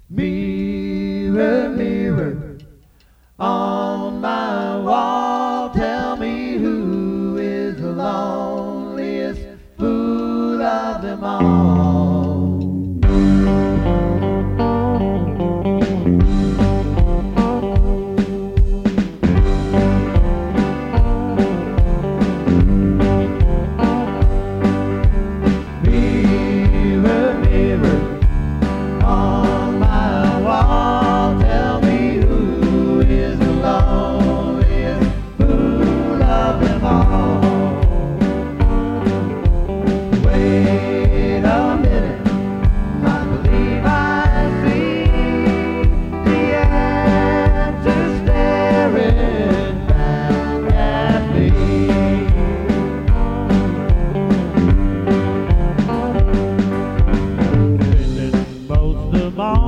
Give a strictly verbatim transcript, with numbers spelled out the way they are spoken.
Mirror, mirror on my wall, tell me who is the loneliest fool of them all. Mirror, mirror on my wall, tell me who is the loneliest fool of them all. Wait a minute, I believe I see the answer staring back at me. Spending most of my